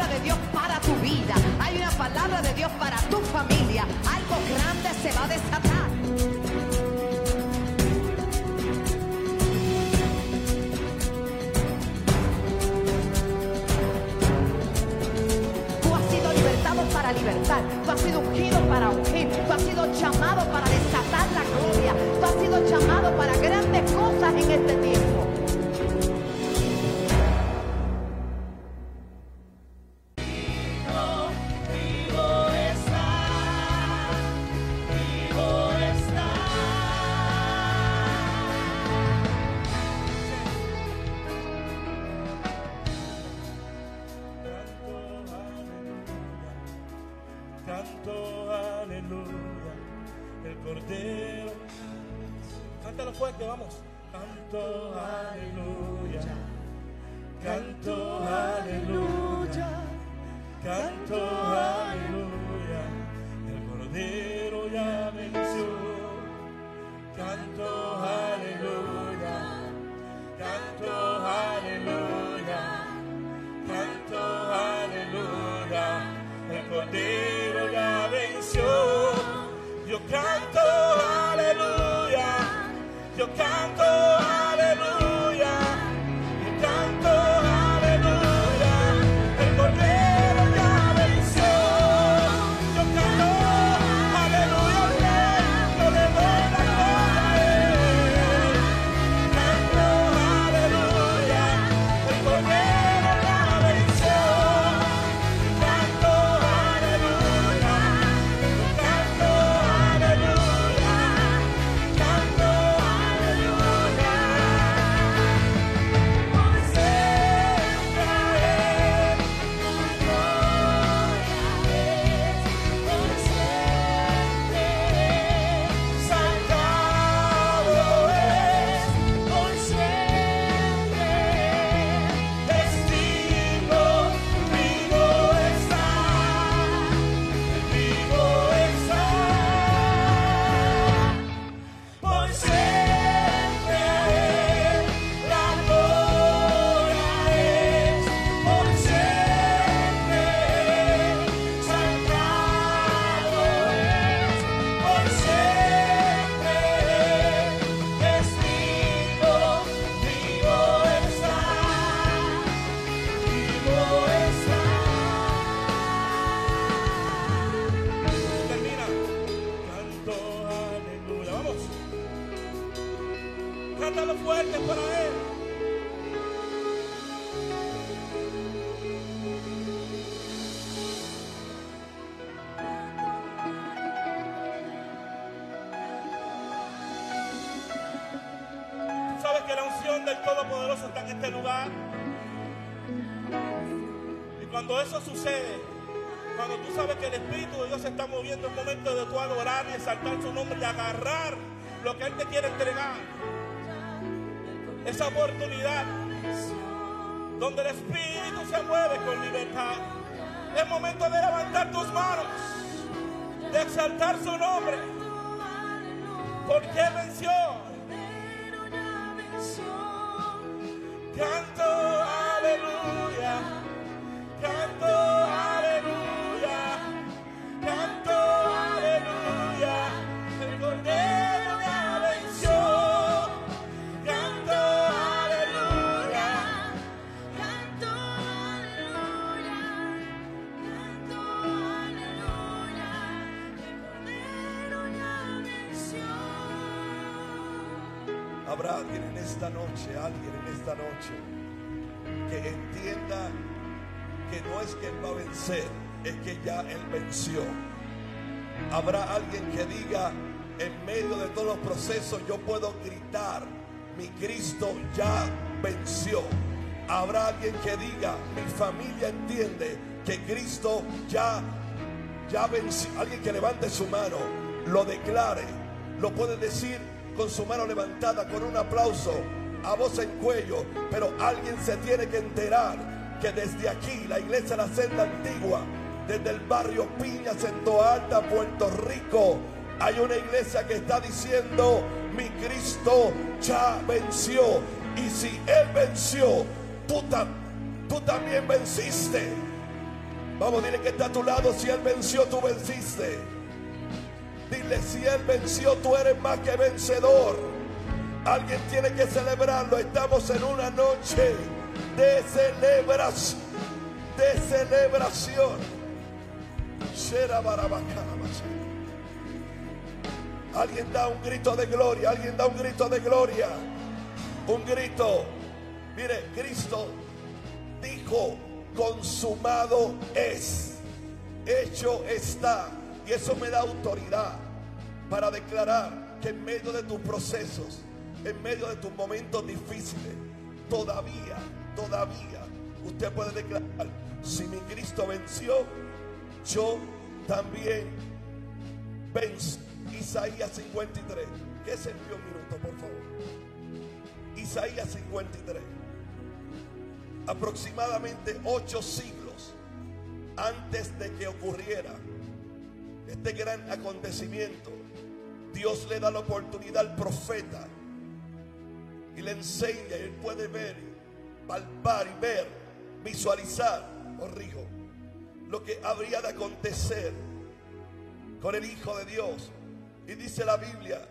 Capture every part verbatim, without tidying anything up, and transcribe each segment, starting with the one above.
de Dios para tu vida. Hay una palabra de Dios para tu familia. Algo grande se va a desatar. Tú has sido libertado para libertar. Tú has sido ungido para ungir. Tú has sido llamado para desatar la gloria. Tú has sido llamado para grandes cosas en este tiempo. Canto aleluya, el Cordero. Cántalo fuerte, vamos. Canto aleluya, canto aleluya, canto aleluya, el Cordero ya venció. Canto aleluya, canto aleluya, canto aleluya, el Cordero ya venció. Yo canto aleluya, yo canto aleluya, yo canto aleluya, el Cordero ya venció. Yo canto aleluya, yo le doy la gloria a Él. Canto aleluya, el Cordero ya venció. Canto aleluya, canto aleluya, canto aleluya. Por siempre a Él, por gloria es, por siempre sacado es, por siempre testigo, vivo está, vivo está. Por siempre a Él la gloria es, por siempre sacado es, por siempre testigo, vivo está, vivo está. Termina. Canto aleluya. Vamos. Cántalo fuerte para Él. Tú sabes que la unción del Todopoderoso está en este lugar. Y cuando eso sucede, cuando tú sabes que el Espíritu de Dios se está moviendo, es momento de tú adorar y exaltar su nombre y agarrar lo que Él te quiere entregar. Esa oportunidad donde el Espíritu se mueve con libertad. Es momento de levantar tus manos, de exaltar su nombre, porque Él venció. Canto aleluya, canto aleluya, canto aleluya, el Cordero ya venció. Canto aleluya, Canto aleluya, canto aleluya, el Cordero ya venció. Habrá alguien en esta noche, alguien en esta noche que entienda que no es que Él va a vencer, es que ya Él venció. Habrá alguien que diga, en medio de todos los procesos yo puedo gritar, mi Cristo ya venció. Habrá alguien que diga, mi familia entiende que Cristo ya, ya venció. Alguien que levante su mano, lo declare, lo puede decir con su mano levantada, con un aplauso, a voz en cuello. Pero alguien se tiene que enterar que desde aquí, la iglesia de la Senda Antigua, desde el barrio Piñas en Toa Alta, Puerto Rico, hay una iglesia que está diciendo, mi Cristo ya venció. Y si Él venció, tú, tam- tú también venciste. Vamos, dile que está a tu lado. Si Él venció, tú venciste. Dile, si Él venció, tú eres más que vencedor. Alguien tiene que celebrarlo. Estamos en una noche de celebración. De celebración. Alguien da un grito de gloria. Alguien da un grito de gloria. Un grito. Mire, Cristo dijo: consumado es, hecho está. Y eso me da autoridad para declarar que en medio de tus procesos, en medio de tus momentos difíciles, todavía, todavía usted puede declarar: si mi Cristo venció, yo también venzo. Isaías cincuenta y tres. ¿Qué se envió un minuto, por favor? Isaías cincuenta y tres. Aproximadamente ocho siglos antes de que ocurriera este gran acontecimiento, Dios le da la oportunidad al profeta y le enseña, y él puede ver, palpar y ver, visualizar, corrijo, lo que habría de acontecer con el Hijo de Dios. Y dice la Biblia,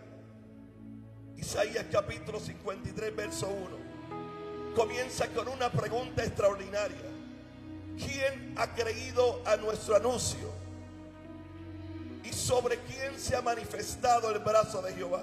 Isaías capítulo cincuenta y tres, verso uno, comienza con una pregunta extraordinaria: ¿quién ha creído a nuestro anuncio? ¿Y sobre quién se ha manifestado el brazo de Jehová?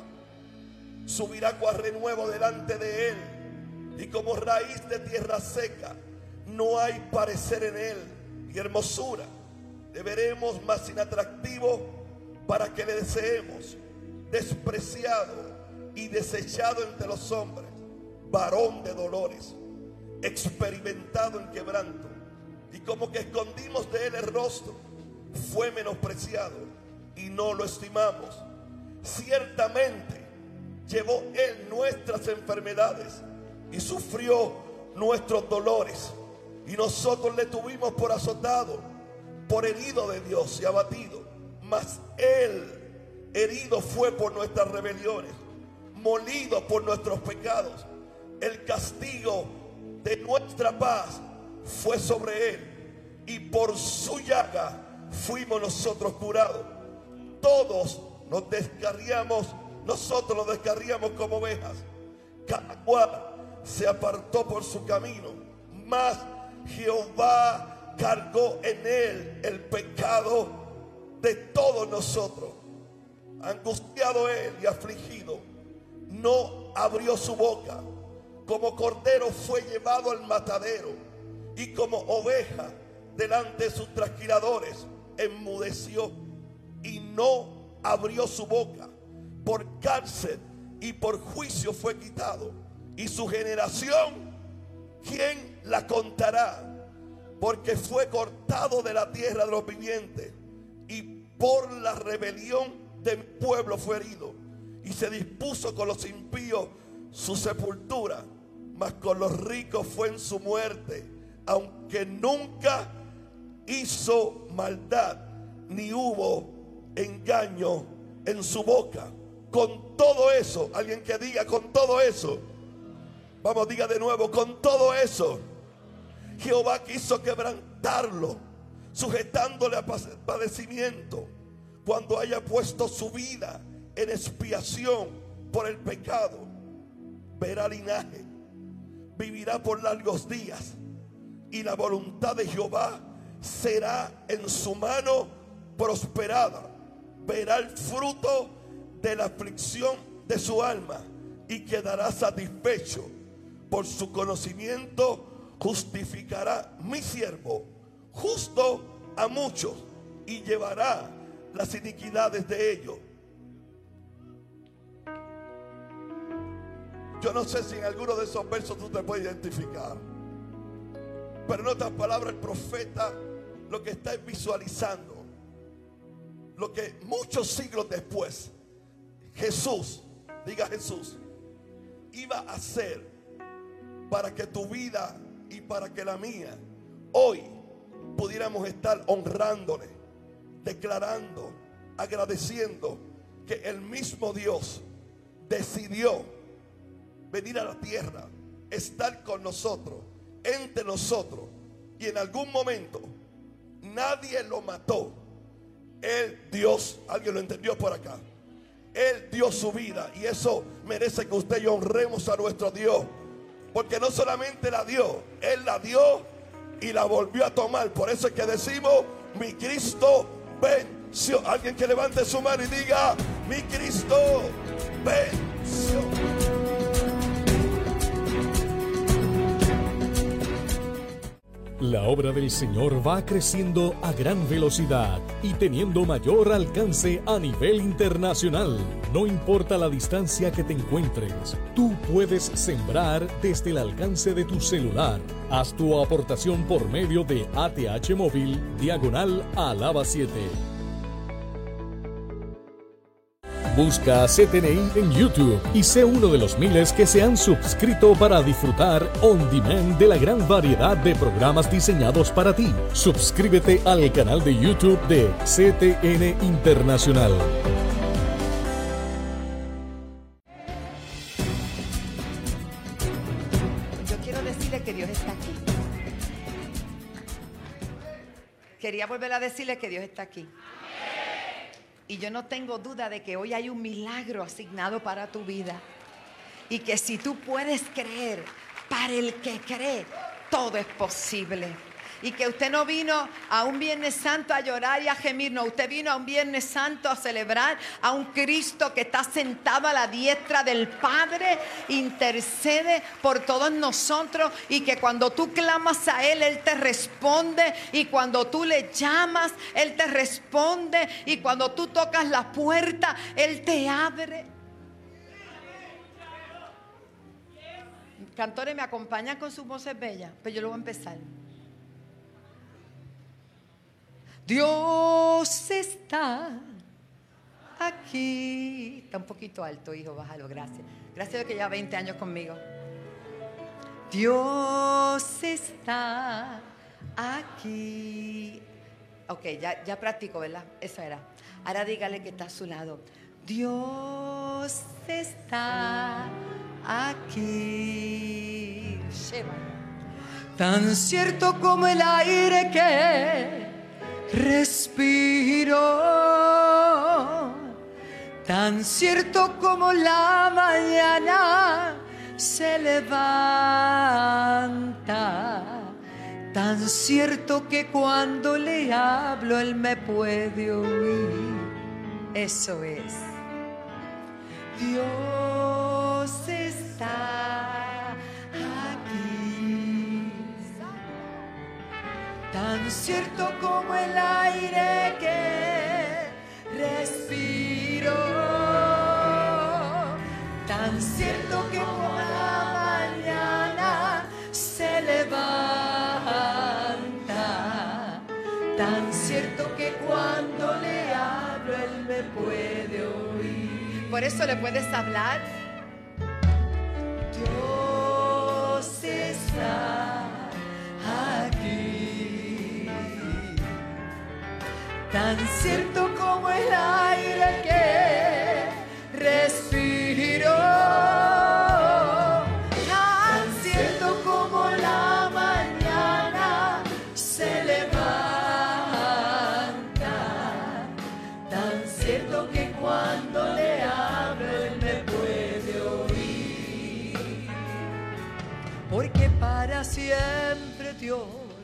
Subirá cual renuevo delante de él, y como raíz de tierra seca, no hay parecer en él, y hermosura le veremos más inatractivo para que le deseemos, despreciado y desechado entre los hombres, varón de dolores, experimentado en quebranto, y como que escondimos de él el rostro, fue menospreciado y no lo estimamos. Ciertamente llevó él nuestras enfermedades y sufrió nuestros dolores, y nosotros le tuvimos por azotado, por herido de Dios y abatido. Mas él herido fue por nuestras rebeliones, molido por nuestros pecados. El castigo de nuestra paz fue sobre él, y por su llaga fuimos nosotros curados. Todos nos descarriamos, nosotros nos descarriamos como ovejas, cada cual se apartó por su camino, mas Jehová cargó en él el pecado de todos nosotros. Angustiado él y afligido, no abrió su boca. Como cordero fue llevado al matadero, y como oveja delante de sus trasquiladores enmudeció y no abrió su boca. Por cárcel y por juicio fue quitado, y su generación, ¿quién la contará? Porque fue cortado de la tierra de los vivientes, y por la rebelión de mi pueblo fue herido. Y se dispuso con los impíos su sepultura, mas con los ricos fue en su muerte, aunque nunca hizo maldad, ni hubo engaño en su boca. Con todo eso, alguien que diga: con todo eso. Vamos, diga de nuevo: con todo eso, Jehová quiso quebrantarlo, sujetándole a padecimiento, cuando haya puesto su vida en expiación por el pecado. Verá linaje, vivirá por largos días, y la voluntad de Jehová será en su mano prosperada. Verá el fruto de la aflicción de su alma, y quedará satisfecho. Por su conocimiento justificará mi siervo justo a muchos, y llevará las iniquidades de ellos. Yo no sé si en alguno de esos versos tú te puedes identificar, pero en otras palabras, el profeta lo que está es visualizando lo que muchos siglos después Jesús, diga Jesús, iba a hacer para que tu vida y para que la mía hoy pudiéramos estar honrándole, declarando, agradeciendo que el mismo Dios decidió venir a la tierra, estar con nosotros, entre nosotros, y en algún momento nadie lo mató. Él, Dios, alguien lo entendió por acá. Él dio su vida, y eso merece que usted y yo honremos a nuestro Dios, porque no solamente la dio, Él la dio y la volvió a tomar. Por eso es que decimos: mi Cristo venció. Alguien que levante su mano y diga: mi Cristo venció. La obra del Señor va creciendo a gran velocidad y teniendo mayor alcance a nivel internacional. No importa la distancia que te encuentres, tú puedes sembrar desde el alcance de tu celular. Haz tu aportación por medio de A T H Móvil, diagonal Alaba siete. Busca a C T N I en YouTube y sé uno de los miles que se han suscrito para disfrutar on demand de la gran variedad de programas diseñados para ti. Suscríbete al canal de YouTube de C T N Internacional. Yo quiero decirle que Dios está aquí. Quería volver a decirle que Dios está aquí. Y yo no tengo duda de que hoy hay un milagro asignado para tu vida. Y que si tú puedes creer, para el que cree, todo es posible. Y que usted no vino a un Viernes Santo a llorar y a gemir. No, usted vino a un Viernes Santo a celebrar a un Cristo que está sentado a la diestra del Padre, intercede por todos nosotros, y que cuando tú clamas a Él, Él te responde, y cuando tú le llamas, Él te responde, y cuando tú tocas la puerta, Él te abre. Cantores, ¿me acompañan con sus voces bellas? Pues yo lo voy a empezar. Dios está aquí. Está un poquito alto, hijo, bájalo, gracias. Gracias de que lleva veinte años conmigo. Dios está aquí. Ok, ya, ya practico, ¿verdad? Eso era. Ahora dígale que está a su lado. Dios está aquí. Shema. Tan cierto como el aire que respiro, tan cierto como la mañana se levanta, tan cierto que cuando le hablo Él me puede oír. Eso es. Dios está aquí. Tan cierto como el aire que respiro, tan cierto que como la mañana se levanta, tan cierto que cuando le hablo Él me puede oír. Por eso le puedes hablar. Dios está aquí. Tan cierto como el aire que respiro, tan cierto como la mañana se levanta, tan cierto que cuando le hablo Él me puede oír. Porque para siempre Dios,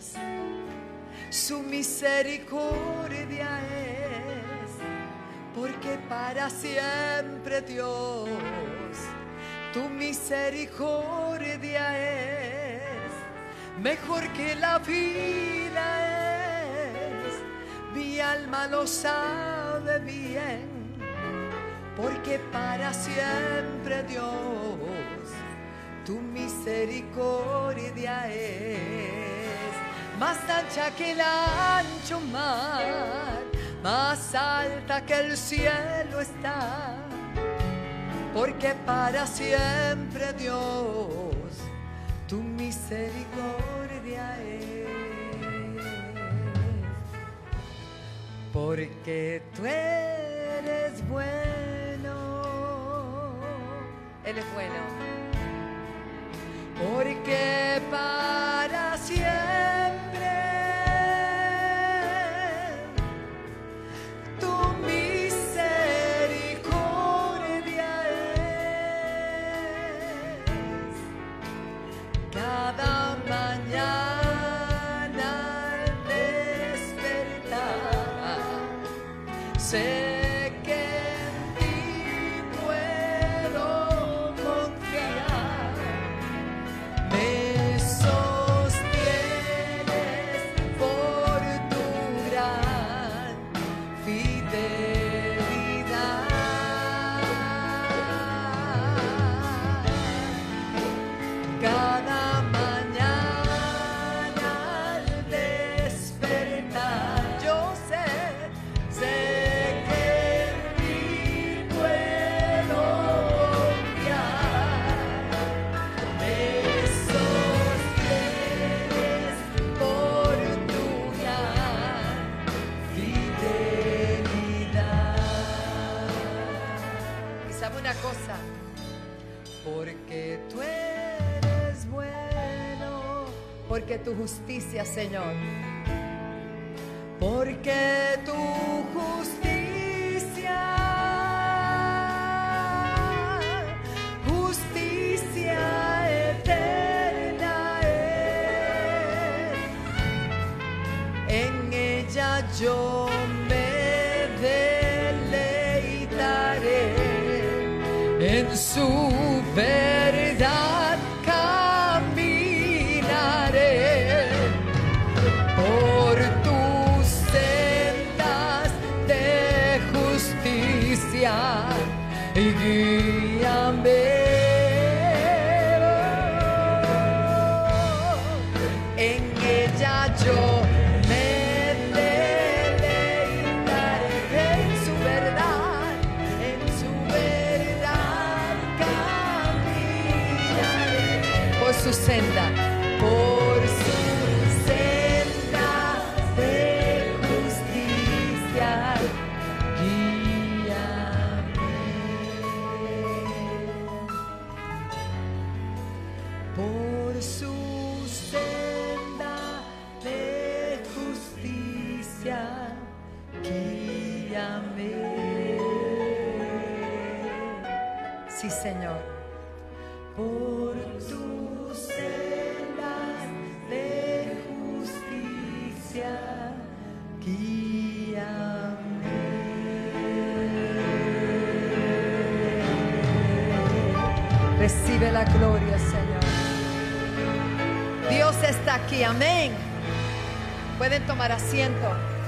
su misericordia es, porque para siempre Dios, tu misericordia es, mejor que la vida es, mi alma lo sabe bien, porque para siempre Dios, tu misericordia es. Más ancha que el ancho mar, más alta que el cielo está, porque para siempre Dios, tu misericordia es. Porque tú eres bueno, Él es bueno. Porque para siempre Sé que en ti puedo confiar. Me sostienes por tu gran fidelidad. Cada mañana al despertar, yo sé, sé que en ti puedo confiar. Me sostienes por tu gran fidelidad. Y sabe una cosa, porque tú eres bueno, porque tu justicia, Señor, porque tu justicia, justicia eterna es. En ella yo me deleitaré, en su verdad caminaré por tus sendas de justicia y guíame. En ella yo me deleitaré, en su verdad, en su verdad caminaré. Por su senda, por su senda de justicia, guíame. Por su senda de justicia, guíame. Sí, Señor. Por tus sendas de justicia, guíame. Recibe la gloria, Señor. Dios está aquí, amén. Pueden tomar asiento.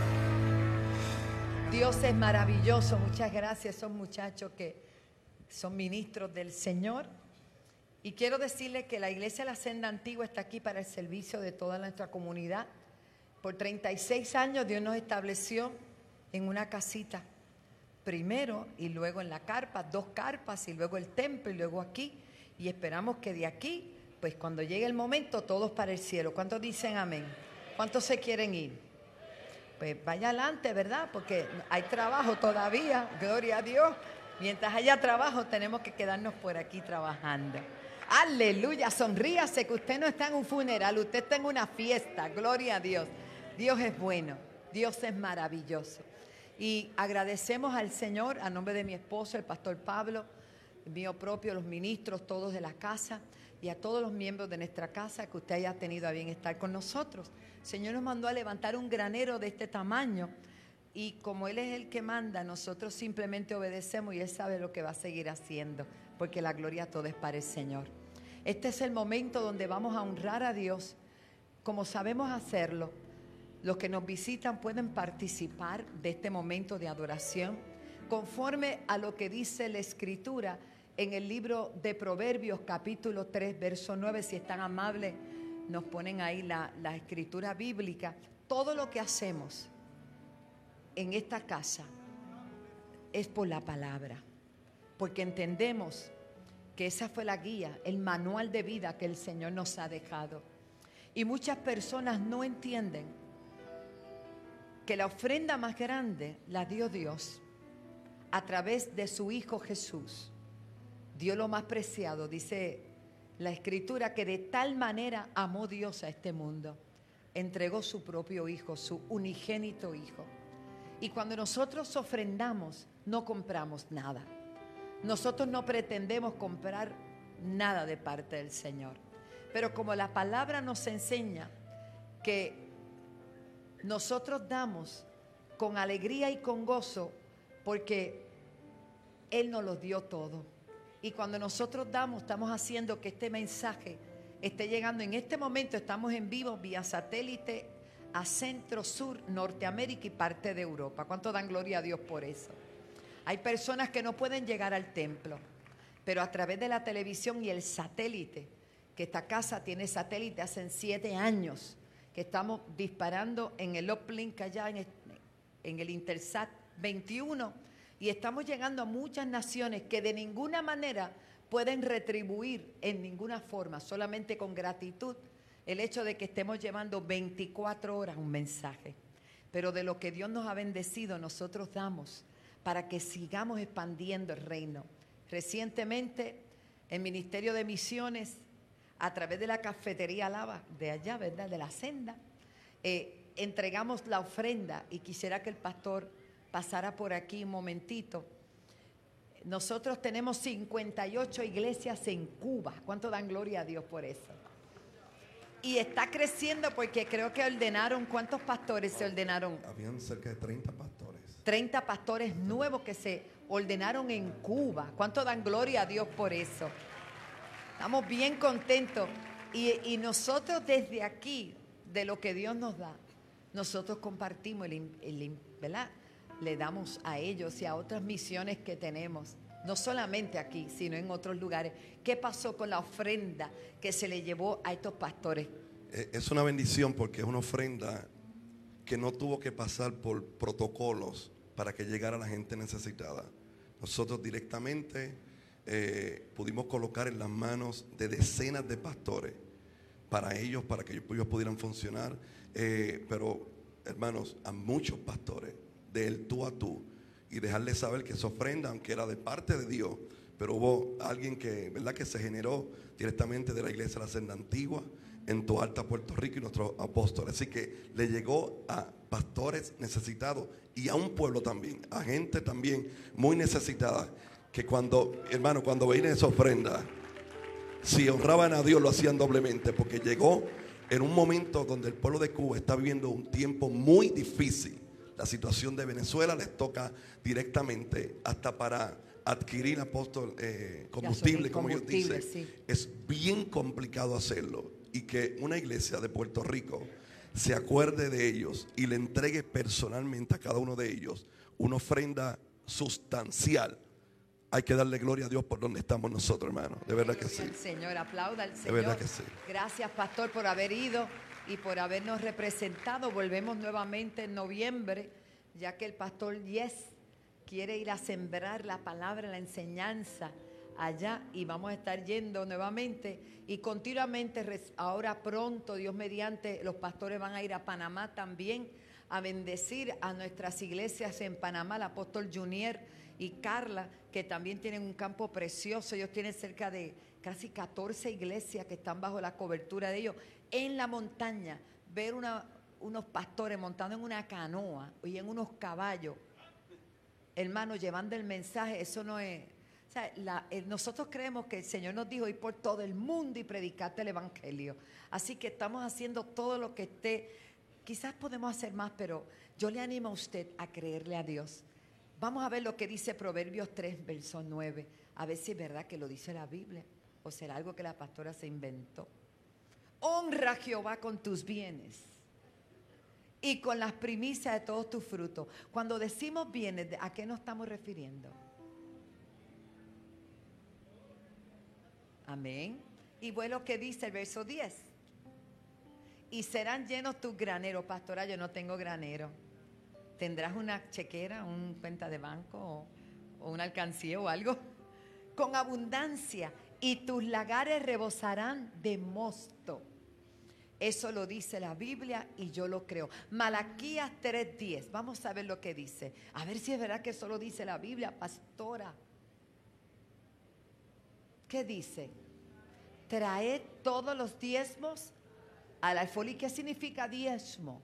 Dios es maravilloso. Muchas gracias a esos muchachos que son ministros del Señor. Y quiero decirles que la Iglesia de la Senda Antigua está aquí para el servicio de toda nuestra comunidad. Por treinta y seis años Dios nos estableció en una casita. Primero y luego en la carpa, dos carpas y luego el templo y luego aquí. Y esperamos que de aquí, pues cuando llegue el momento, todos para el cielo. ¿Cuántos dicen amén? ¿Cuántos se quieren ir? Pues vaya adelante, ¿verdad? Porque hay trabajo todavía, gloria a Dios. Mientras haya trabajo tenemos que quedarnos por aquí trabajando. Aleluya, sonríase que usted no está en un funeral, usted está en una fiesta, gloria a Dios. Dios es bueno, Dios es maravilloso. Y agradecemos al Señor, a nombre de mi esposo, el pastor Pablo, el mío propio, los ministros, todos de la casa, y a todos los miembros de nuestra casa, que usted haya tenido a bien estar con nosotros. El Señor nos mandó a levantar un granero de este tamaño, y como Él es el que manda, nosotros simplemente obedecemos y Él sabe lo que va a seguir haciendo, porque la gloria toda es para el Señor. Este es el momento donde vamos a honrar a Dios, como sabemos hacerlo. Los que nos visitan pueden participar de este momento de adoración, conforme a lo que dice la Escritura en el libro de Proverbios, capítulo tres, verso nueve. Si están amables, nos ponen ahí la, la escritura bíblica. Todo lo que hacemos en esta casa es por la palabra, porque entendemos que esa fue la guía, el manual de vida que el Señor nos ha dejado. Y muchas personas no entienden que la ofrenda más grande la dio Dios a través de su Hijo Jesús. Dio lo más preciado, dice la Escritura, que de tal manera amó Dios a este mundo, entregó su propio Hijo, su unigénito Hijo. Y cuando nosotros ofrendamos, no compramos nada. Nosotros no pretendemos comprar nada de parte del Señor. Pero como la palabra nos enseña que nosotros damos con alegría y con gozo porque Él nos los dio todo. Y cuando nosotros damos, estamos haciendo que este mensaje esté llegando. En este momento estamos en vivo vía satélite a Centro, Sur, Norteamérica y parte de Europa. ¿Cuánto dan gloria a Dios por eso? Hay personas que no pueden llegar al templo, pero a través de la televisión y el satélite, que esta casa tiene satélite hace siete años, que estamos disparando en el uplink allá en el, en el Intersat veintiuno, y estamos llegando a muchas naciones que de ninguna manera pueden retribuir en ninguna forma, solamente con gratitud, el hecho de que estemos llevando veinticuatro horas un mensaje. Pero de lo que Dios nos ha bendecido, nosotros damos para que sigamos expandiendo el reino. Recientemente, el Ministerio de Misiones, a través de la cafetería Lava, de allá, ¿verdad?, de la senda, eh, entregamos la ofrenda, y quisiera que el pastor pasara por aquí un momentito. Nosotros tenemos cincuenta y ocho iglesias en Cuba. ¿Cuánto dan gloria a Dios por eso? Y está creciendo porque creo que ordenaron, ¿cuántos pastores se ordenaron? Habían cerca de treinta pastores. treinta pastores nuevos que se ordenaron en Cuba. ¿Cuánto dan gloria a Dios por eso? Estamos bien contentos. Y, y nosotros desde aquí, de lo que Dios nos da, nosotros compartimos, el, el, ¿verdad? Le damos a ellos y a otras misiones que tenemos. No solamente aquí, sino en otros lugares. ¿Qué pasó con la ofrenda que se le llevó a estos pastores? Es una bendición porque es una ofrenda que no tuvo que pasar por protocolos para que llegara a la gente necesitada. Nosotros directamente eh, pudimos colocar en las manos de decenas de pastores para ellos, para que ellos pudieran funcionar. Eh, pero, hermanos, a muchos pastores, del tú a tú, y dejarles saber que esa ofrenda, aunque era de parte de Dios, pero hubo alguien que, ¿verdad?, que se generó directamente de la iglesia de la Senda Antigua en Toalta, Puerto Rico, y nuestros apóstoles. Así que le llegó a pastores necesitados y a un pueblo también, a gente también muy necesitada, que cuando, hermano, cuando veían esa ofrenda, si honraban a Dios, lo hacían doblemente, porque llegó en un momento donde el pueblo de Cuba está viviendo un tiempo muy difícil. La situación de Venezuela les toca directamente hasta para adquirir, apóstol, eh, combustible, como ellos dicen. Sí. Es bien complicado hacerlo, y que una iglesia de Puerto Rico se acuerde de ellos y le entregue personalmente a cada uno de ellos una ofrenda sustancial. Hay que darle gloria a Dios por donde estamos nosotros, hermano. De verdad que sí. Al Señor, aplauda al Señor. De verdad que sí. Gracias, pastor, por haber ido y por habernos representado. Volvemos nuevamente en noviembre, ya que el pastor Yes quiere ir a sembrar la palabra, la enseñanza allá, y vamos a estar yendo nuevamente y continuamente. Ahora pronto, Dios mediante, los pastores van a ir a Panamá también a bendecir a nuestras iglesias en Panamá, el apóstol Junior y Carla, que también tienen un campo precioso. Ellos tienen cerca de casi catorce iglesias que están bajo la cobertura de ellos. En la montaña, ver una, unos pastores montando en una canoa y en unos caballos, hermanos, llevando el mensaje, eso no es... O sea, la, eh, nosotros creemos que el Señor nos dijo ir por todo el mundo y predicarte el evangelio. Así que estamos haciendo todo lo que esté. Quizás podemos hacer más, pero yo le animo a usted a creerle a Dios. Vamos a ver lo que dice Proverbios tres, verso nueve. A ver si es verdad que lo dice la Biblia o será algo que la pastora se inventó. Honra a Jehová con tus bienes y con las primicias de todos tus frutos. Cuando decimos bienes, ¿a qué nos estamos refiriendo? Amén. Y bueno, lo que dice el verso diez. Y serán llenos tus graneros. Pastora, yo no tengo granero. ¿Tendrás una chequera, una cuenta de banco o, o una alcancía o algo? Con abundancia. Y tus lagares rebosarán de mosto. Eso lo dice la Biblia y yo lo creo. Malaquías tres diez. Vamos a ver lo que dice. A ver si es verdad que eso lo dice la Biblia, pastora. ¿Qué dice? Traed todos los diezmos al alfolí. ¿Qué significa diezmo?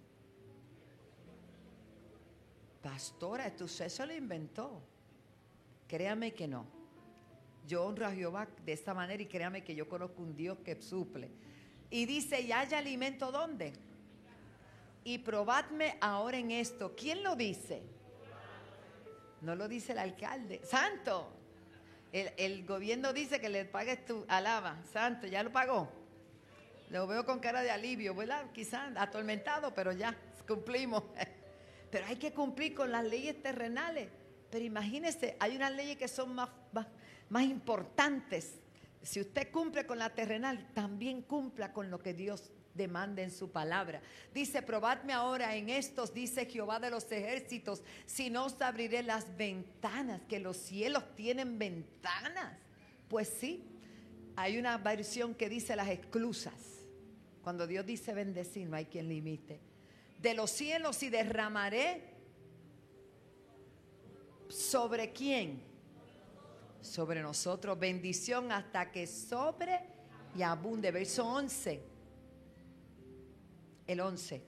Pastora, esto usted se lo inventó. Créame que no. Yo honro a Jehová de esta manera y créame que yo conozco un Dios que suple. Y dice, ¿y haya alimento dónde? Y probadme ahora en esto. ¿Quién lo dice? No lo dice el alcalde. Santo. El, el gobierno dice que le pagues tu alaba. Santo, ¿ya lo pagó? Lo veo con cara de alivio, ¿verdad? Quizás atormentado, pero ya cumplimos. Pero hay que cumplir con las leyes terrenales. Pero imagínese, hay unas leyes que son más, más, más importantes. Si usted cumple con la terrenal, también cumpla con lo que Dios demanda en su palabra. Dice, probadme ahora en estos, dice Jehová de los ejércitos, si no os abriré las ventanas, que los cielos tienen ventanas. Pues sí, hay una versión que dice las esclusas. Cuando Dios dice bendecir, no hay quien limite. De los cielos y derramaré ¿sobre quién? Sobre nosotros bendición hasta que sobre y abunde. Verso once. El once.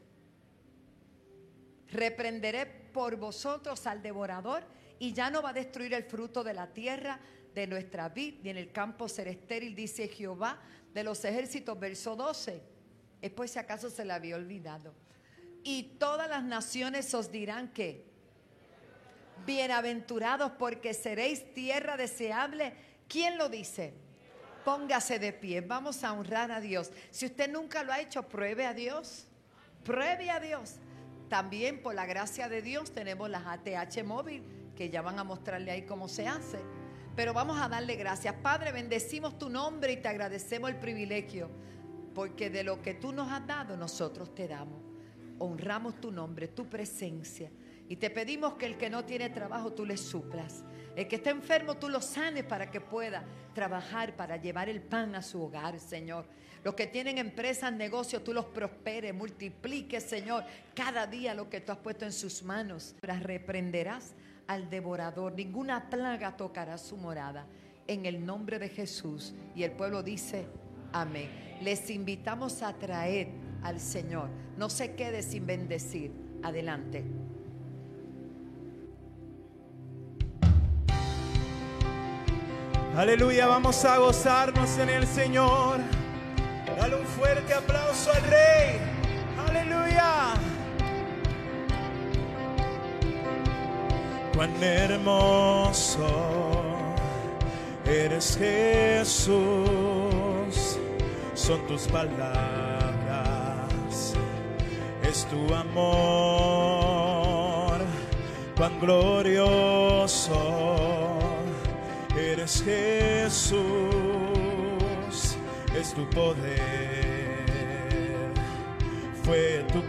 Reprenderé por vosotros al devorador y ya no va a destruir el fruto de la tierra de nuestra vid, ni en el campo será estéril, dice Jehová de los ejércitos. Verso doce. Es por si acaso se le había olvidado. Y todas las naciones os dirán que bienaventurados, porque seréis tierra deseable. ¿Quién lo dice? Póngase de pie. Vamos a honrar a Dios. Si usted nunca lo ha hecho, pruebe a Dios. Pruebe a Dios. También por la gracia de Dios tenemos las A T H móvil, que ya van a mostrarle ahí cómo se hace. Pero vamos a darle gracias. Padre, bendecimos tu nombre y te agradecemos el privilegio, porque de lo que tú nos has dado, nosotros te damos. Honramos tu nombre, tu presencia. Y te pedimos que el que no tiene trabajo, tú le suplas. El que está enfermo, tú lo sanes para que pueda trabajar, para llevar el pan a su hogar, Señor. Los que tienen empresas, negocios, tú los prosperes, multipliques, Señor, cada día lo que tú has puesto en sus manos. Reprenderás al devorador, ninguna plaga tocará su morada. En el nombre de Jesús. Y el pueblo dice, amén. Les invitamos a traer al Señor. No se quede sin bendecir. Adelante. Aleluya, vamos a gozarnos en el Señor. Dale un fuerte aplauso al Rey. Aleluya. Cuán hermoso eres, Jesús, son tus palabras, es tu amor. Cuán glorioso eres, Jesús, es tu poder. Fue tu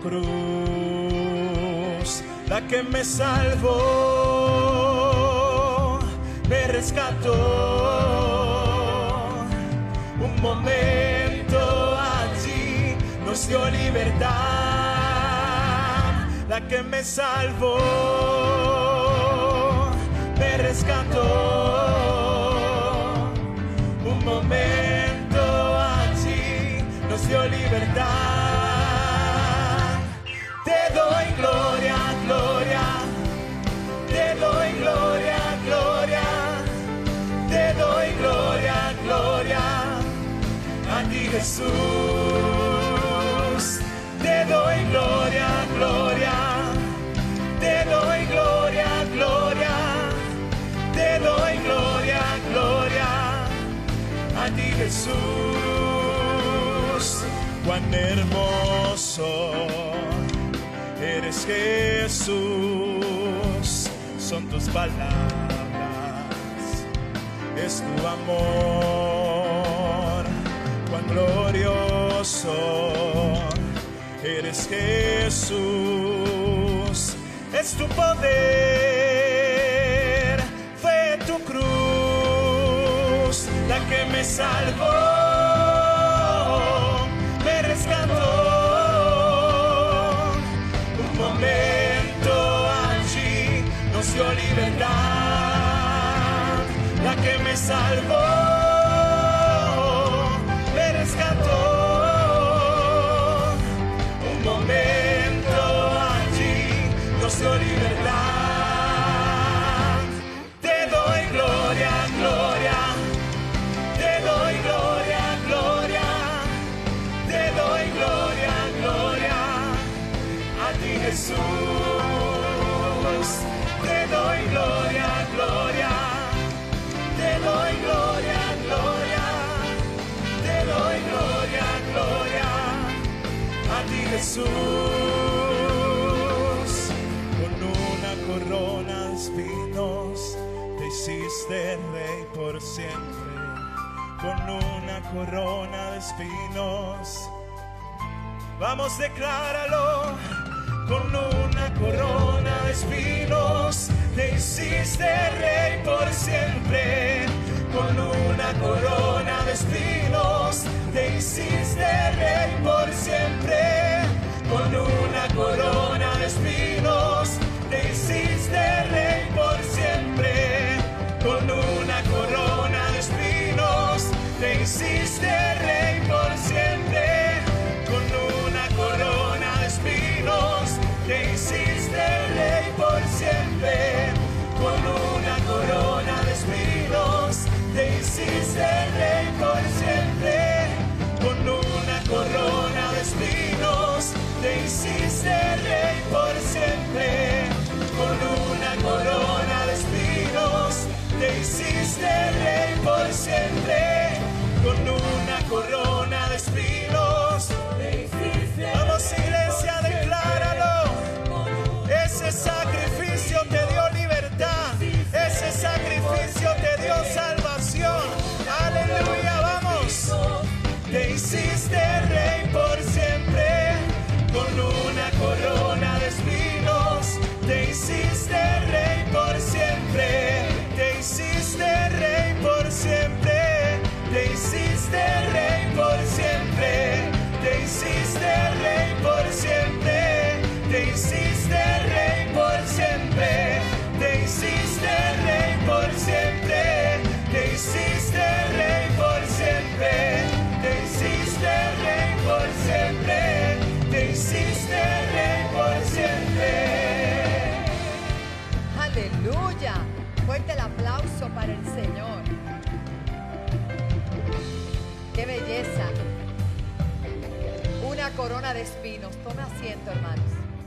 cruz la que me salvó, me rescató. Un momento allí nos dio libertad. La que me salvó, me rescató. Un momento allí nos dio libertad. Te doy gloria, gloria. Te doy gloria, gloria. Te doy gloria, gloria. A ti, Jesús. Te doy gloria, gloria. Te doy gloria, gloria. Te doy gloria, gloria. A ti, Jesús. Cuán hermoso eres, Jesús, son tus palabras, es tu amor. Cuán glorioso eres, Jesús, es tu poder. Fue tu cruz la que me salvó, me rescató. Un momento allí nos dio libertad. La que me salvó, me rescató. Un momento allí nos dio libertad. Te doy gloria, gloria. Te doy gloria. Jesús. Con una corona de espinos te hiciste rey por siempre. Con una corona de espinos, vamos, decláralo. Con una corona de espinos te hiciste rey por siempre. Con una corona de espinos te hiciste rey por siempre. Con una corona de espinos te hiciste rey por siempre. Con una corona de espinos te hiciste rey por siempre. Con una corona de espinos te hiciste rey por siempre. Con una corona de espinos te hiciste rey por siempre. Con una corona de espinos te hiciste rey por siempre. Con una corona de espinos te hiciste rey por siempre. Con una corona de espinos te hiciste. Vamos, iglesia, decláralo. Ese sacrificio te dio libertad. Ese sacrificio te dio salvación. Aleluya, vamos. Te hiciste rey por siempre. Con una corona de espinos te hiciste rey por siempre. Te hiciste rey por siempre. Te hiciste rey por siempre. Te hiciste rey por siempre. Te hiciste rey por siempre. Te hiciste rey por siempre. Te hiciste rey por siempre. Te hiciste rey por siempre. Te hiciste rey por siempre. Aleluya. Fuerte el aplauso para el Señor. ¡Qué belleza! Una corona de espinos. Tome asiento, hermanos.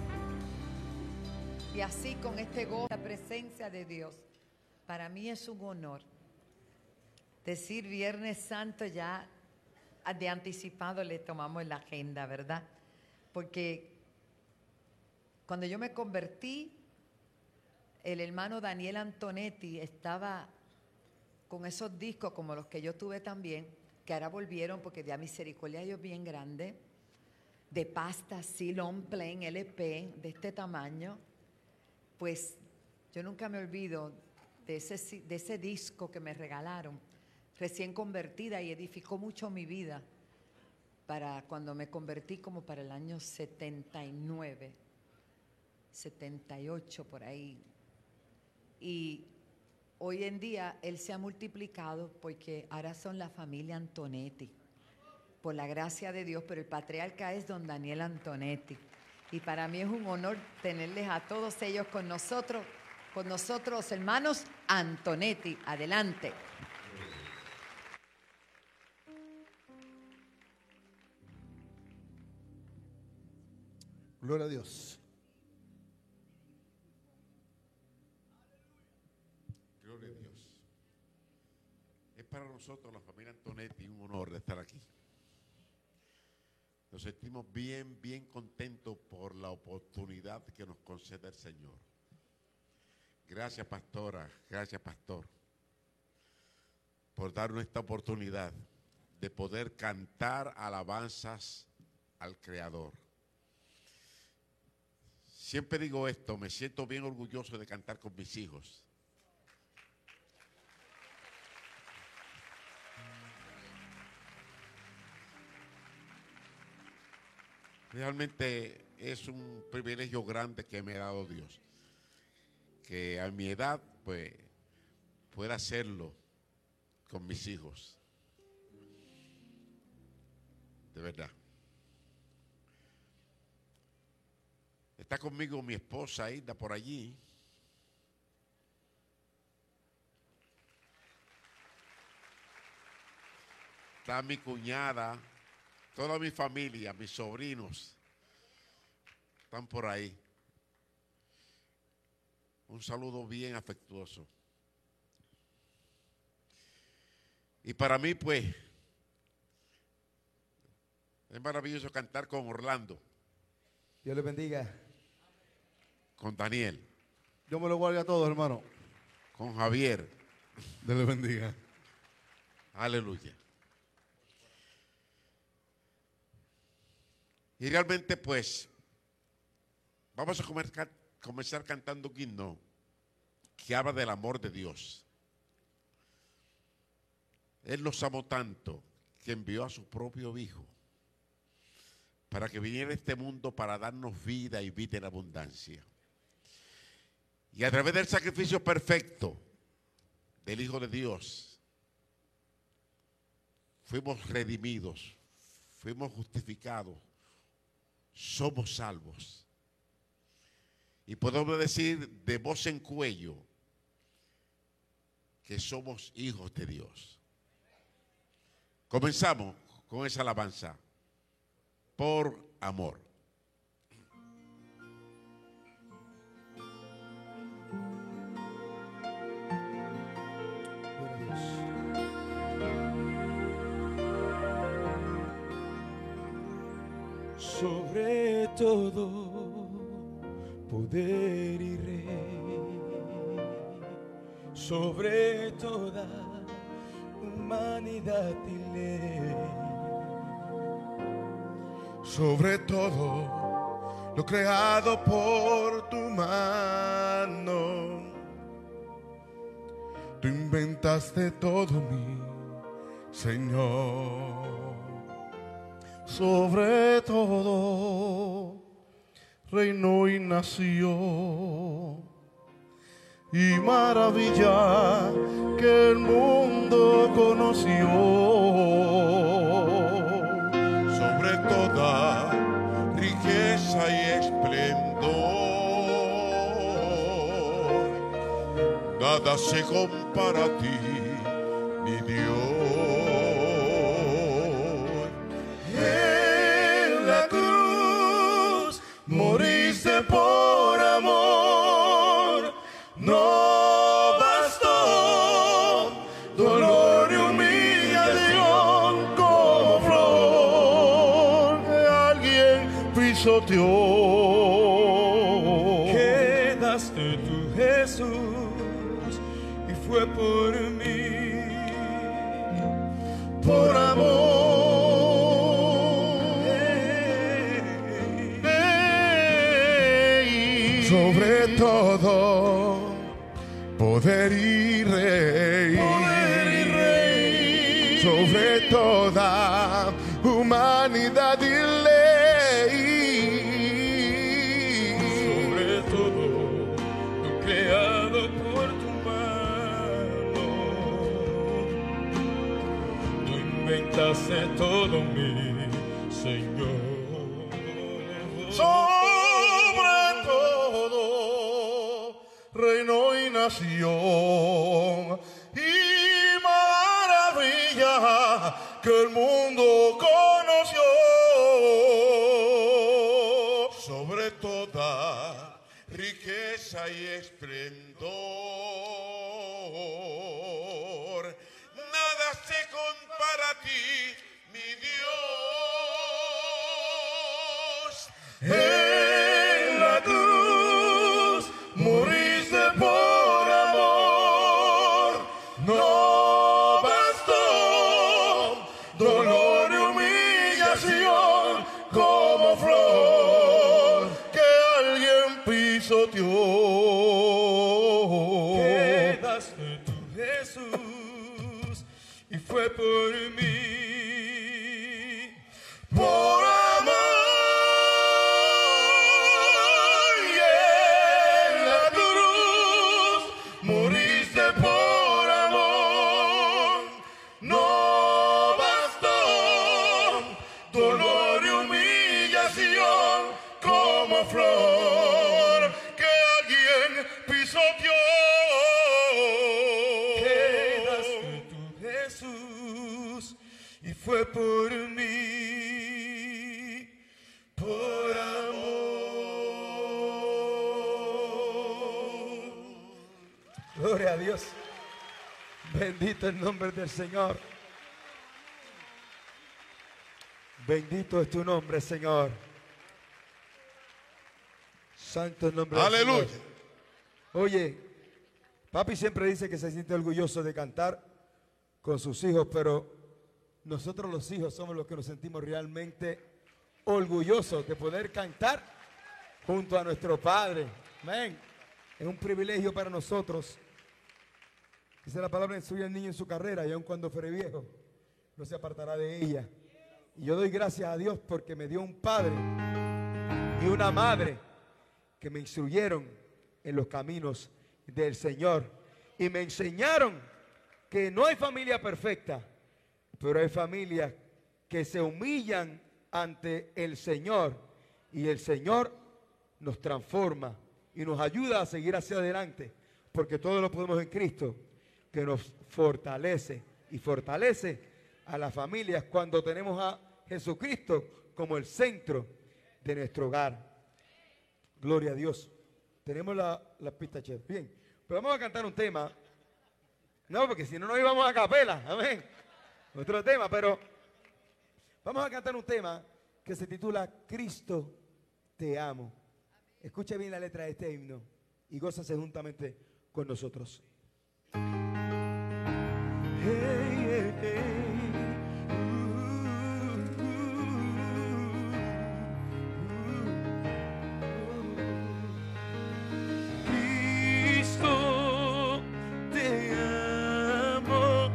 Y así, con este gozo, la presencia de Dios, para mí es un honor decir Viernes Santo. Ya de anticipado le tomamos la agenda, ¿verdad? Porque cuando yo me convertí, el hermano Daniel Antonetti estaba con esos discos como los que yo tuve también, que ahora volvieron porque de a misericordia ellos bien grande, de pasta, sí, long plain, L P, de este tamaño. Pues yo nunca me olvido de ese, de ese disco que me regalaron, recién convertida, y edificó mucho mi vida para cuando me convertí, como para el año setenta y nueve, setenta y ocho, por ahí. Y hoy en día él se ha multiplicado porque ahora son la familia Antonetti, por la gracia de Dios, pero el patriarca es don Daniel Antonetti. Y para mí es un honor tenerles a todos ellos con nosotros, con nosotros, hermanos Antonetti. Adelante. Gloria a Dios. Gloria a Dios. Es para nosotros, la familia Antonetti, un honor de estar aquí. Nos sentimos bien, bien contentos por la oportunidad que nos concede el Señor. Gracias, pastora, gracias, pastor, por darnos esta oportunidad de poder cantar alabanzas al Creador. Siempre digo esto, me siento bien orgulloso de cantar con mis hijos. Realmente es un privilegio grande que me ha dado Dios, que a mi edad pues pueda hacerlo con mis hijos, de verdad. Está conmigo mi esposa Hilda por allí. Está mi cuñada, toda mi familia, mis sobrinos, están por ahí. Un saludo bien afectuoso. Y para mí, pues, es maravilloso cantar con Orlando. Dios les bendiga. Con Daniel. Dios me lo guarde a todos, hermano. Con Javier. Dios les bendiga. Aleluya. Y realmente pues vamos a comer, comenzar cantando un himno que habla del amor de Dios. Él nos amó tanto que envió a su propio Hijo para que viniera a este mundo para darnos vida y vida en abundancia. Y a través del sacrificio perfecto del Hijo de Dios, fuimos redimidos, fuimos justificados, somos salvos. Y podemos decir de voz en cuello que somos hijos de Dios. Comenzamos con esa alabanza. Por amor. Sobre todo poder y rey, sobre toda humanidad y ley, Sobre todo lo creado por tu mano, tú inventaste todo, mi Señor. Sobre todo reino y nación y maravilla que el mundo conoció. Sobre toda riqueza y esplendor, nada se compara a ti, mi Dios. En la cruz moriste por amor, no bastó dolor y humillación como flor que alguien pisoteó. quedaste tú, Jesús, y fue por mí, Por amor. Sobre todo poder y rey, sobre toda humanidad y ley, sobre todo lo creado por tu mano, tú inventaste todo, mi Señor. sobre todo reino y nación y maravilla que el mundo conoció. Sobre toda riqueza y esplendor, nada se compara a ti, mi Dios. En la cruz moriste por amor, no bastó dolor y humillación como flor que alguien pisoteó. Quedaste tú, Jesús, y fue por mí, Por amor, y en la cruz moriste por amor, no bastó dolor y humillación como flor que alguien pisoteó. quedaste tú, Jesús, y fue por mí, por amor. Gloria a Dios. Bendito el nombre del Señor. Bendito es tu nombre, Señor. Santo el nombre del Aleluya. Señor. Oye, papi siempre dice que se siente orgulloso de cantar con sus hijos, pero nosotros los hijos somos los que nos sentimos realmente orgullosos de poder cantar junto a nuestro Padre. Amén. Es un privilegio para nosotros. Dice la palabra: instruye al niño en su carrera y aun cuando fuere viejo, no se apartará de ella. Y yo doy gracias a Dios porque me dio un padre y una madre que me instruyeron en los caminos del Señor y me enseñaron que no hay familia perfecta, pero hay familias que se humillan ante el Señor y el Señor nos transforma y nos ayuda a seguir hacia adelante, porque todo lo podemos en Cristo, que nos fortalece y fortalece a las familias cuando tenemos a Jesucristo como el centro de nuestro hogar. Gloria a Dios. Tenemos la, la pista chévere. Bien, pues vamos a cantar un tema. No, porque si no nos íbamos a capela. Amén. Otro tema, pero vamos a cantar un tema que se titula Cristo te amo. Escucha bien la letra de este himno y gózase juntamente con nosotros. Hey, hey, hey. Cristo te amo,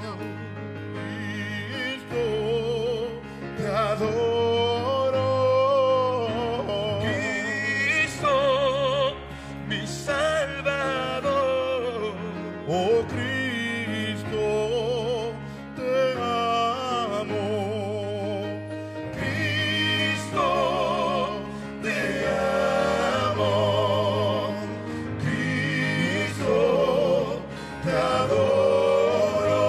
Cristo te adoro, Cristo mi Salvador, oh Cristo te amo, Cristo te amo, Cristo te adoro,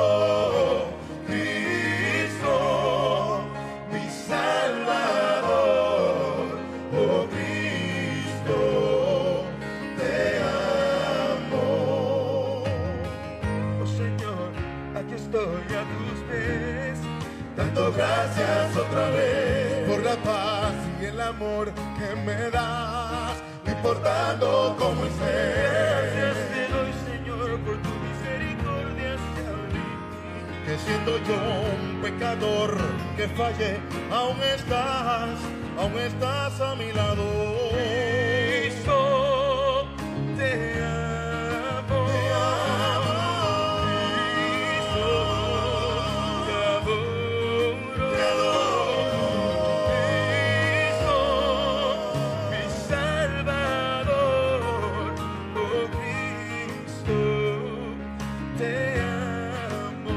Cristo mi Salvador, oh Cristo te amo. Oh Señor, aquí estoy a tus pies. Dando gracias otra vez por la paz y el amor que me das, no importando cómo estés. Gracias te doy, Señor, por tu misericordia hacia mí. Que siendo yo un pecador que fallé, aún estás, aún estás a mi lado. Cristo te amo. Te amo. Cristo te adoro. Te adoro. Cristo mi Salvador. Oh Cristo te amo.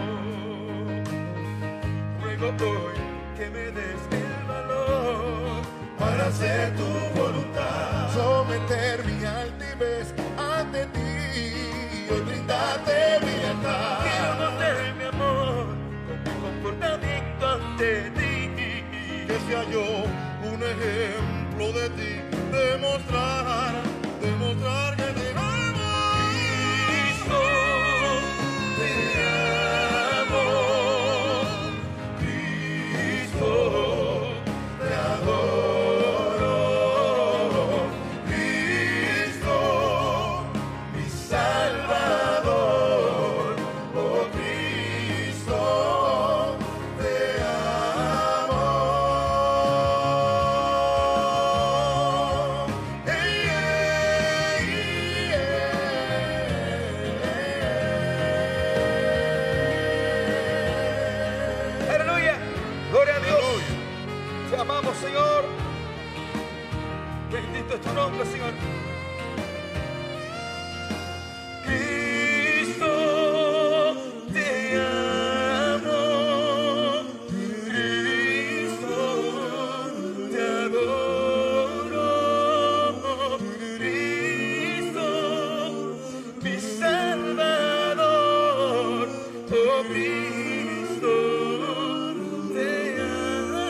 Ruego hoy que me des el valor Para hacer tu voluntad, someter mi altivez ante ti y hoy brindarte mi Quiero lealtad. mostrar mi amor con mi comportamiento ante ti. Que sea yo un ejemplo de ti, demostrar, demostrar que te amo. Cristo te amo. Cristo te adoro, Cristo mi Salvador, oh Cristo te amo. Hey, hey, hey. Aleluya. Gloria a Dios. Te amamos, Señor. Bendito es tu nombre, Señor. Cristo te amo. Cristo te adoro. Cristo mi Salvador. Oh Cristo te amo.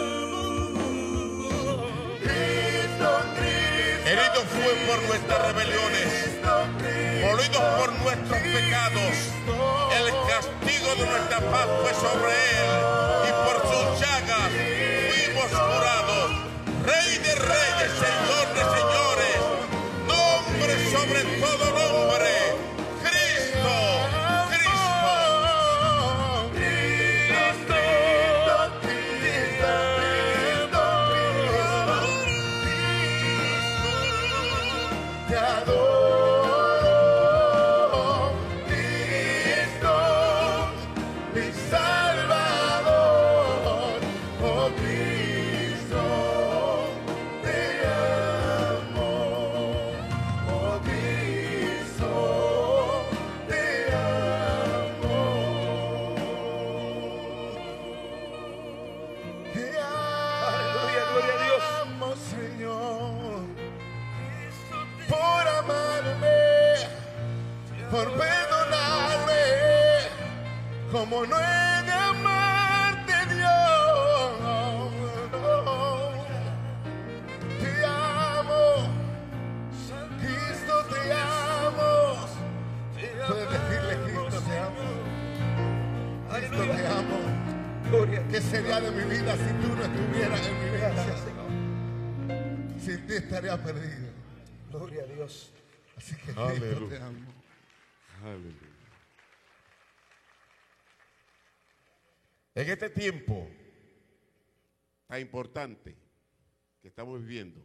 Cristo, Cristo, Herido fue por nuestras rebeliones, molido por nuestros pecados. El castigo de nuestra paz fue sobre él, y por sus llagas fuimos curados. Rey de reyes, Señor de señores, por perdonarme, como no he de amarte, Dios. Te amo, Cristo, te amo. Puedes decirle, Cristo, te amo. Cristo, te amo. ¿Qué sería de mi vida si tú no estuvieras en mi vida? Sin ti estaría perdido. Gloria a Dios. Así que Cristo, Aleluya. te amo. Aleluya. En este tiempo Tan importante que estamos viviendo,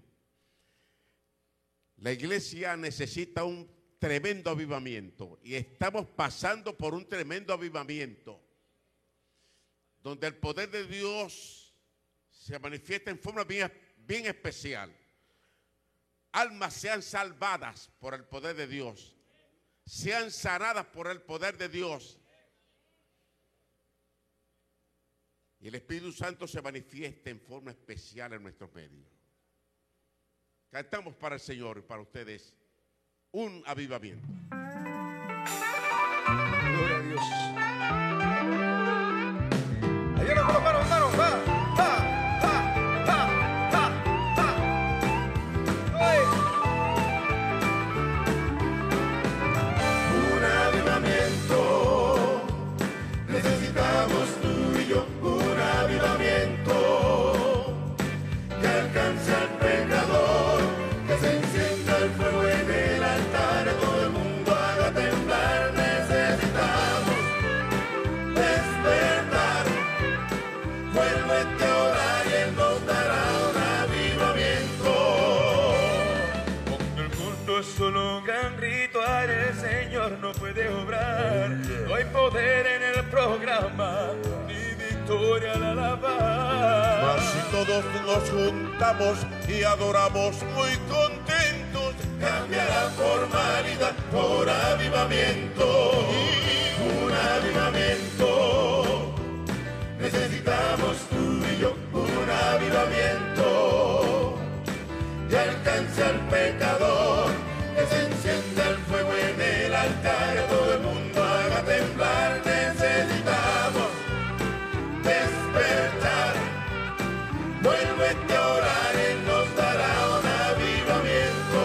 la iglesia necesita un tremendo avivamiento y estamos pasando por un tremendo avivamiento donde el poder de Dios se manifiesta en forma bien, bien especial. Almas sean salvadas por el poder de Dios, sean sanadas por el poder de Dios. Y el Espíritu Santo se manifiesta en forma especial en nuestros medios. Cantamos para el Señor y para ustedes un avivamiento. Gloria a Dios. Allá nos colocaron, hermano. Va, va, va, va, va, va. ¡Ay! Un avivamiento, necesitamos tú y yo, un avivamiento que alcance al pecador, que se encienda el fuego en el altar, todo el mundo haga temblar. Necesitamos despertar, vuélvete a orar y Él nos dará un avivamiento. Cuando el mundo es solo un gran ritual, el Señor no puede obrar. No hay poder en el programa, ni victoria al alabar. Mas si todos nos juntamos y adoramos muy contentos, Cambia la formalidad por avivamiento. Un avivamiento. Necesitamos tú y yo un avivamiento que alcance al pecador, que se encienda el fuego en el altar, que todo el mundo haga temblar. Necesitamos despertar, vuélvete a orar, Él nos dará un avivamiento.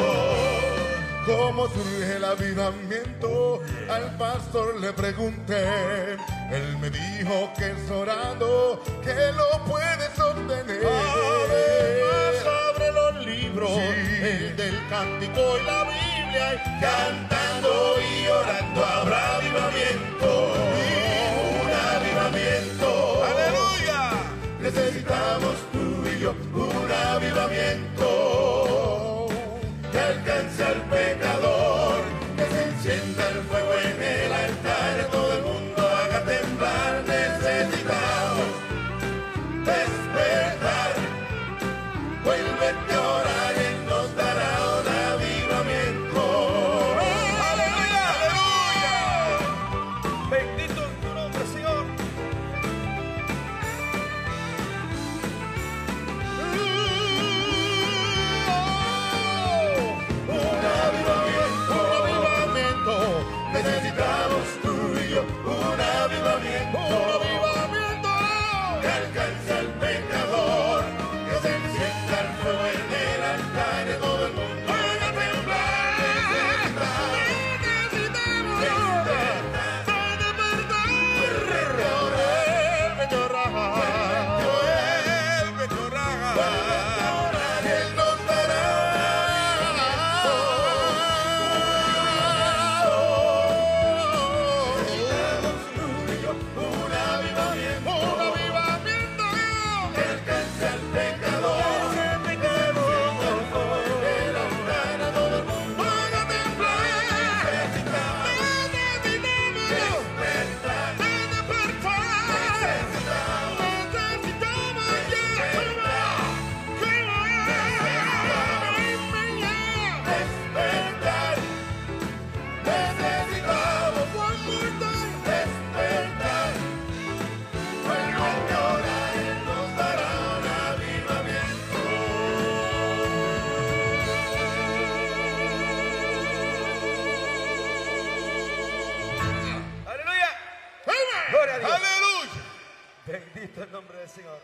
¿Cómo surge el avivamiento? Al pastor le pregunté, él me dijo que es orando, que lo puedes obtener. Además abre los libros, sí, el del cántico y la Biblia, y cantando y orando habrá avivamiento. Un avivamiento. ¡aleluya! Necesitamos tú y yo un avivamiento que alcance al pecador, que se encienda el fuego en el altar, todo el mundo haga temblar. Necesitamos despertar, vuélvete a orar, Él nos dará un avivamiento. ¡Aleluya! ¡Aleluya! Bendito es tu nombre, Señor. Un avivamiento. del Señor.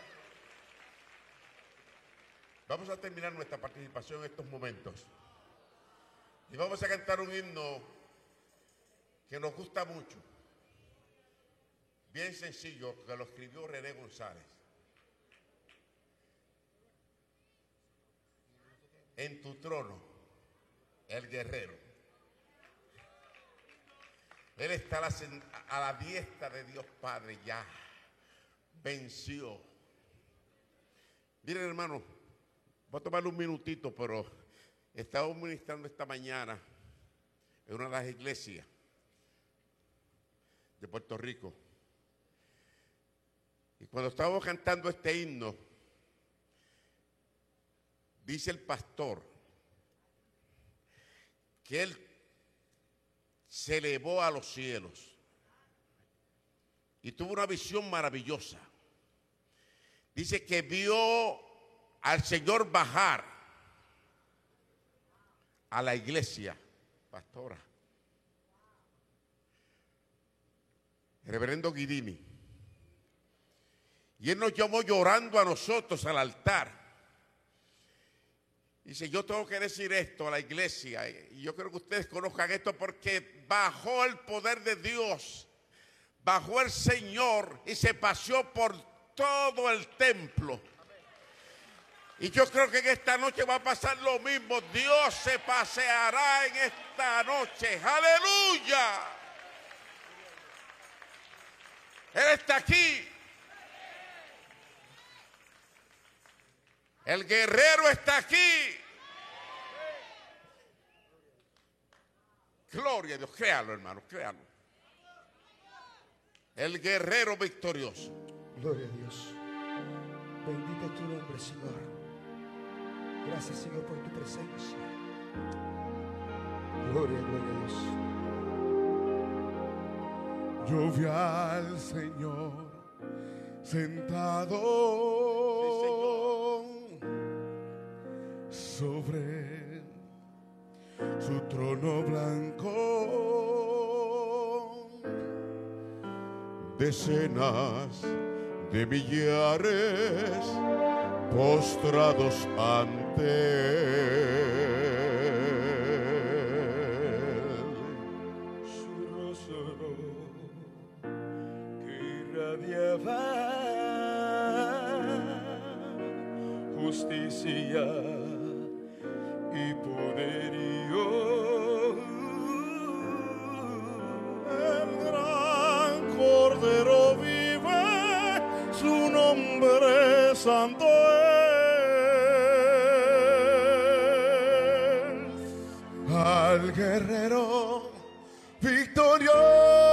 Vamos a terminar nuestra participación en estos momentos. Y vamos a cantar un himno que nos gusta mucho. Bien sencillo, que lo escribió René González. En tu trono, el guerrero. Él está a la, a la diestra de Dios Padre, ya venció. Miren, hermano, voy a tomarle un minutito, pero estaba ministrando esta mañana en una de las iglesias de Puerto Rico. Y cuando estábamos cantando este himno, dice el pastor que él se elevó a los cielos y tuvo una visión maravillosa. Dice que vio al Señor bajar a la iglesia, pastora, el reverendo Guidini, y él nos llamó llorando a nosotros al altar. Dice, yo tengo que decir esto a la iglesia, y yo creo que ustedes conozcan esto, porque bajó el poder de Dios, bajó el Señor y se paseó por todo el templo. Y yo creo que en esta noche va a pasar lo mismo. Dios se paseará en esta noche. ¡Aleluya! Él está aquí. El guerrero está aquí. Gloria a Dios. Créalo, hermano, créalo. El guerrero victorioso. Gloria a Dios. Bendito es tu nombre, Señor. Gracias, Señor, por tu presencia. Gloria, gloria a Dios. Yo vi al Señor sentado sobre su trono blanco. Decenas de millares postrados ante él. Su rostro que irradiaba justicia y poderío. El gran Cordero vive, su nombre santo es. Al guerrero victorioso,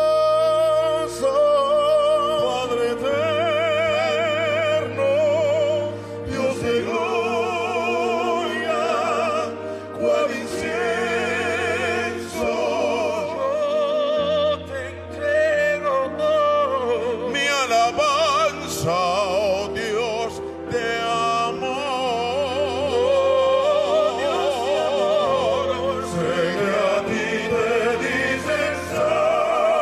Padre eterno, Dios de gloria, cual incienso, yo te entrego mi alabanza, oh Dios de amor. Sé que a ti te dicen santo,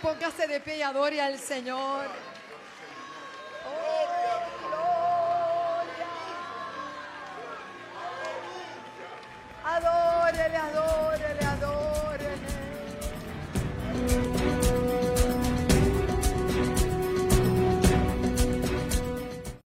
póngase de pie y adore al Señor. Oh.